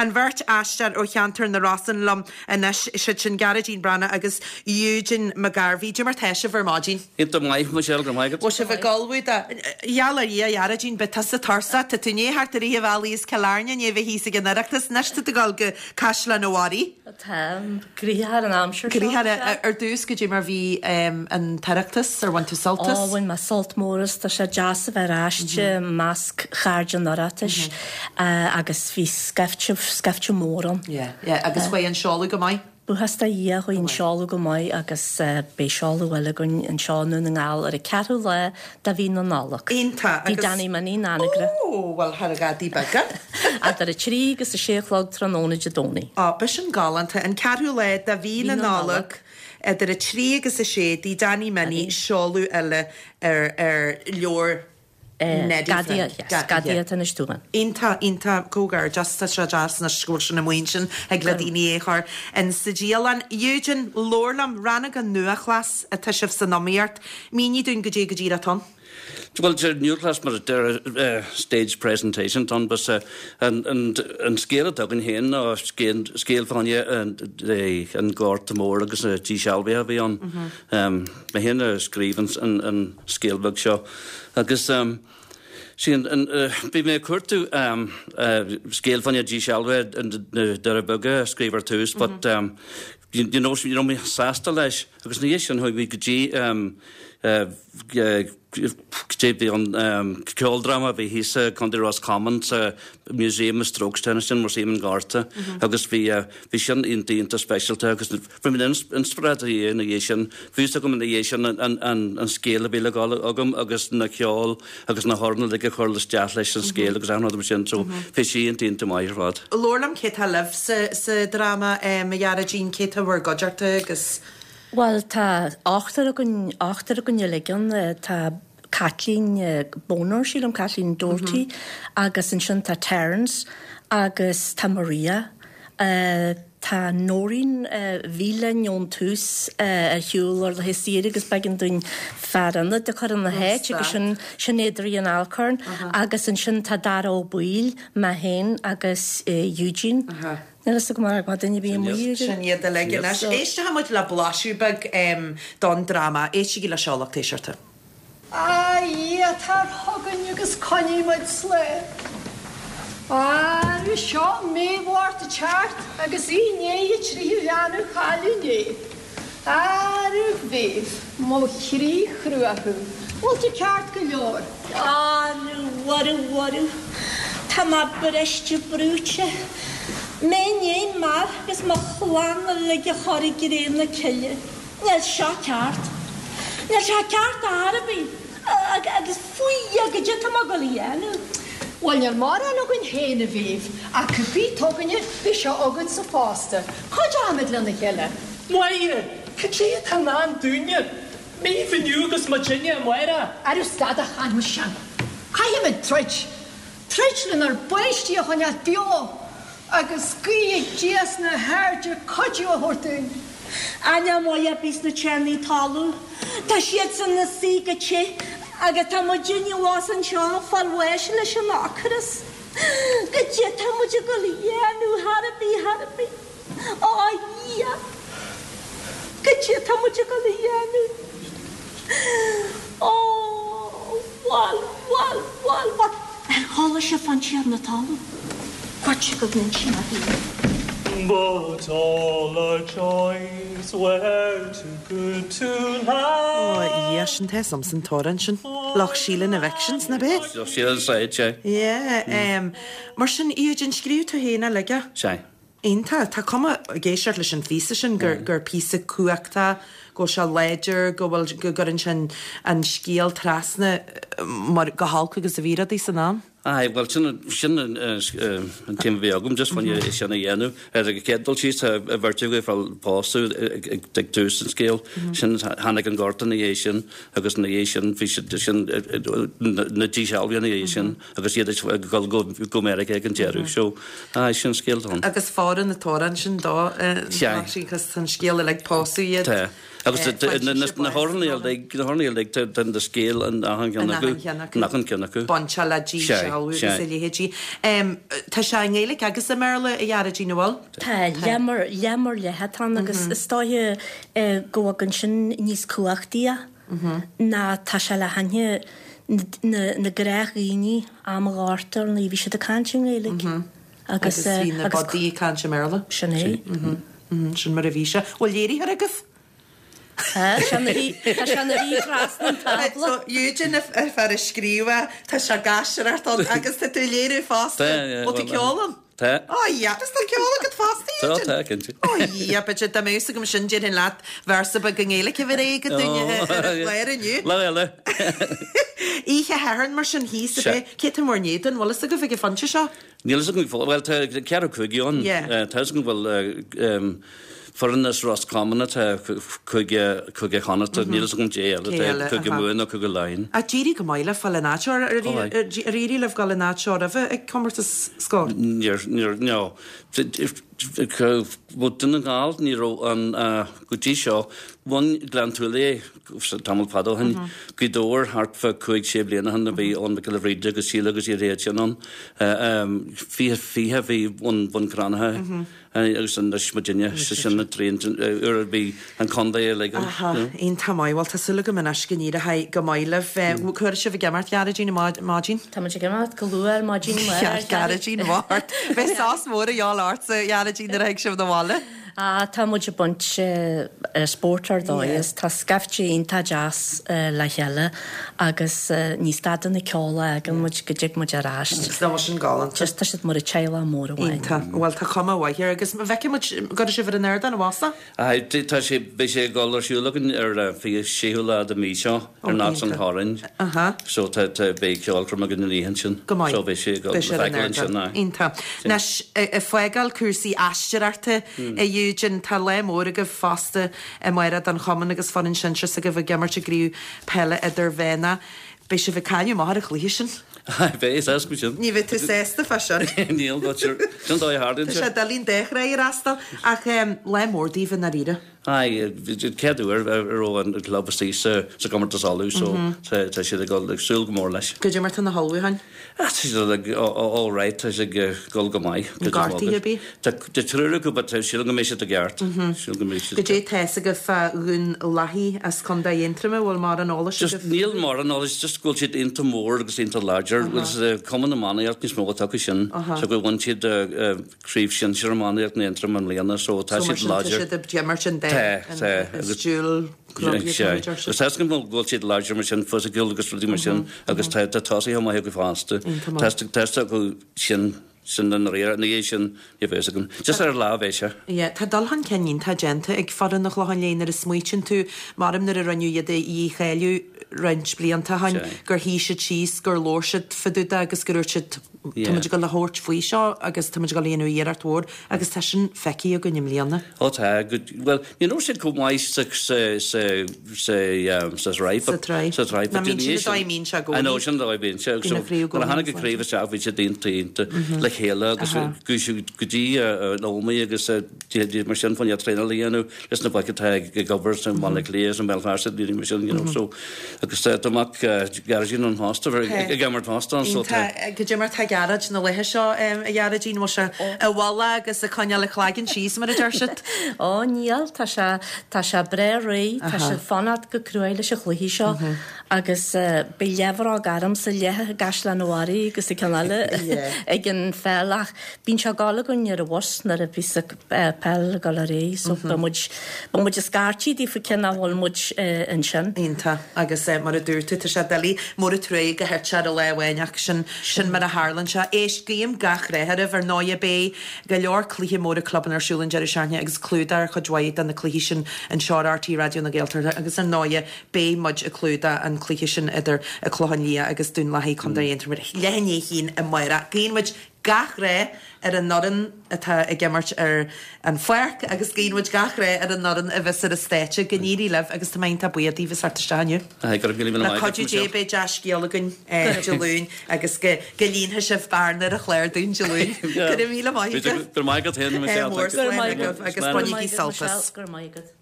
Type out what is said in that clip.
an bhirt aistear ó cheantar na Rossan lom inis sin Garagín Brana agus Eugene McGarvey. Dú mar teise bhar Inte maith Michelle Gramaigad. Was se bh galhúid a jalar Garagín be tas a tarsa tá tuné hart a bhhelís Calarne ne bh hí gan nachtas neiste a galge Cashla nóí. Grihar an amsir. Grihar ar dús go dé mar bhí an tarachtas ar wantu saltas. Bhain ma saltmóras tá sé jazz a bhráiste masc charjan noratis agus bhí scafte móran. Agus bfu an seála go mai. Buhasta ia chuoin seála go mai agus bé seála bhile gon an seánú na ngáil ar a ceú le da bhí na nálach. Ínta agus... Bhí daní maní nánagra. Well, har a gadí baga. A dar a trí agus a séchlog tróna jadóní. Bes an galanta an ceú le da bhí na nálach dar a trí agus a sé dí daní maní seáú eile ar leor Gadiad yn ystúgan. Inta cógar just a jazz na sgwrs na mwynsin ag gladini échar yn Sigíalan Eugene Lorlam ranag an nua chlas a tysif sa nomiart míní dún gajé aton? Well, the new class mar stage presentation ton, but and scale duggan hen or scale van je and gort tomorrow agus G Shelby have on my hen skrivens and scale bug show agus she and be me occurred to scale van je G Shelby and the bug skriver too, but you know me sasta leis agus niation how we could G JP on Kjoldrama vi hisa kan det Roscommons museum strokes tennis in museum Garta agus vi sin inte special agus from an inspiration fyrsta combination and scale bi agam agus na kjol agus na horna de chorlas jatlish and scale agus another sin so fishy into my rod Lorlam kit half se drama Garagín kit war godjarta agus Well, tá achtar a gon ligan tá Kathleen Bonar sílam Kathleen Doherty agus an sin tá Terence agus tá Maria tá Noreen Vila Nyon Tús a hiúil ar the hystíir agus begin dún feranna de chur an na heit agus sin éidirí an Alcorn agus an sin tá Dara ó Buil ma hen agus Eugene. Nes go mar gwadan ni bím muir. Sin iad a legin. Éiste ha muid le blasú bag don drama. Éiste gila seolach t-shirta. Ia, tar hogan agus coni muid sle. Ru seo mé bhart a chart agus í né i trí rianú chaú né. Ru bhéh, mó chrí chruahu. Bhil tu chart go leor. Waru. Tá má breiste brúte. Mén mar gus má chláán a le a chorí gréim na ceile. Nel seo ceart. Nel seo ceart a Arbí. Agus fuí a gydja tá má go líanú. Wel, yr mar an ogyn hen y fydd, a cybí togan y bisio ogyd sa posta. Chod amid lan y chile? Moira, cydri y tanan dŵnia. Mi fy niwgos Virginia, Moira. Ar yw stad a chan wysian. Cai ymyd trech. Trech lyn ar bwysdi o hwnna dio. Agus gwy y gias na herdio codi o hwrtyn. Anya moja bis na černý talú. Ta šiet sa na síka či. Aga ta Virginia wasan seo falwesh leis an acras. Gydje ta moja golianu harbi. Ia. Gydje ta moja golianu. Wal. Holla se fan siar na talú. Gwatsi go gyn si na hi. But all our choice were too good to have. Yes, and there's something torrential. Loch Sheelan elections na be. Sheelan side, yeah. Yeah, mar sin Eugene skriw to héna lega. Sei. Einta, ta koma geisiart leis an fisa sin gur písa cuachta go se ledger go gorin sin an scéal trasna mar go halca agus a víra dí san am. Well, sin an tíim bhí agam just fan sinna dhéanú ar a cedal síos a bhirtú fel páú ag tús an scéal sin hanig an gáta na dhé sin agus na dhé sin sin na dí sealbhí na dhé sin agus iad go America ag an dearú seo sin scéal an. Agus fáran na tóran sin dá sin chus an scéal le páú iad. Agus na hornaíil den de scéal an nachan cinnaú. Bonse le dí seú léhétí. Tá se ngéala agus sa méla a dhearra dí nóháil? Tá leamar lethe agus stáithe gogan sin níos cuaachtaí ná tá se le haine na gréithghíní am gátar na bhí se a canting éile. Agus bodí can se méla? Sinné. Sin mar a bhí se. Bhil léirí ar agah? Seannaí trasna tabla. Eugene ar fer a scríomh tá se gasart agus tá tú léirú fásta ó tú ceolalam? Tá. Ja, is tá ceola go fásta. Tá cinnte. Ja, be tá músa go sin dé in leat versa ba gangéala ce bhar éige duine leir aniu. Le. Ihe heran mar sin hí a bheith ce mór néan bhla a go bh fanse seo? Níl go fá bhil cear chuigiún Tá go bhfuil forinnas Ross Common chuige chanata níl go déal chuige múna chu go lein. A ddírí go maiile fall náteir rií leh gal náteir a bheith ag commarta scór? No. Bud an gáil ní an gotí seo bhain glanúlé tamil padóhan go dóir hartfa chuig sé bliana hanna bhí ón me go réide agus síla agus í réitean fithe bhí bhain granathe agus an Virginia sinna trín bhí an condaí le. Íon tamáhil tá sula go manas gníad a ha go maiileh chuir se bh gemart garadín mádín? Tá gemart go luúil mádín garadín mát. Bheith sás mór a dheáil áirt a garadín ar ag sibh do bháile? Tá muidir bunt sportar dóis, tá scaftíín tá jazz le heile agus níos stadan na ceála ag an muid go dig muid aráist. Tá sin gálan. Just tá si mar a teile mór bhhain. Bhil tá comhhaithir agus bheice go si bhar an airda an bhása? Tá sé be sé gáir siúlagan ar fi séúla a mí seo ar ná an háin. So tá bé ceáil chum a gan líhan sin. So bhí sé sin. Ínta. Nes foiáil cuasaí eisteirta a Eugene tá le mór a go fásta a maire an chaman agus fanin sin a go bh gemarte gríú pelle idir bhéna, Bei se bh caiú mar a chluisi sin? Bheith as go sin. Ní bheith tú sésta fashion. Níl go sin dá hardin. Se dalín déchra i rastal ach le mórdíh na ríide. Ceadú ar an clubtí sa gomartas áú so tá si go súl go mór leis. Go mar na hallúhain? Allráit tá sé go go maiid. Gartíí? De trúra go sí go mééis a gceart. Go dé teise go ún lahíí as chun dahéintrame bhfuil mar an ála? Níl mar an ála just goil siad inta mór agus inta larger was common manart ní smó take sin so go bhain siad críomh sin semanart na intram an léana so tá siad larger. Stúil Gus go ggóil siad larger mar sin fus a gil agus rudí mar sin agus tásaí ha go fásta. Testa go sin an réir na dhé sin i bhégan. Just ar lábhéise? Tá dalhan cenín tá genta ag fadan nach chláin léanaar is smuoin tú marm na a ranniu iad í chéiliú rent blianta hain gur hí se tíos gur lóirsid faúda agus gurúirsid go le hóirt faoi seo agus tá go léanú dhéartmór agus tá sin feici a go nimlíanana. Tá well ní nó sé có máis sa raib mín se go. Nó sin bhín se hanna go críomh se bhí sé daonnta le chéile agus gotí nóí agus mar sin fan tréna líanú leis na bhaicethe gobar san mála léas an Belfast dí mar sin so agus amach garín an hásta ag gamar hástan so go mar the garad na lethe seo a dhearadín mar se a bhla agus a coine le chláigin síos mar a deirsid? Ó níl tá se bre ré tá se fanad go cruúile se chluhí seo agus be lehar á garm sa lethe gas le nóí agus i canale ag an fellach bín se gála gon ar a bhs nar a bhí pell gal a ré so muid a scartíí dí fa cinna bhil muid an sin. Ínta agus mar a dúirtu tá se dalí mór a tré go heirte a lehhaineach sin mar a Harlan se éis géim gach réhar bhar 9 bé go leor clíthe mór a clubban arsúlan Jerry Searne agus clúdar chudhaid an na clíhí sin an seártí radio na Gaeltar agus an 9 bé mud a clúda an clíhí sin idir a chlóhanlí agus dún leí chundaíontar lehanné hín a muire. Géonmuid gach ré ar an nodan atá i gemmart ar an foiirc agus géonmuid gach ré ar an nodan a bheits ar a stéite gníí leh agus tá mainta buadí bheits artaisteániu. Na chodú débé deascíolagan deún agus go líonthe sibh barnar a chléir dún deún. Go míle maigad. Gur maigad hen agus buí saltas.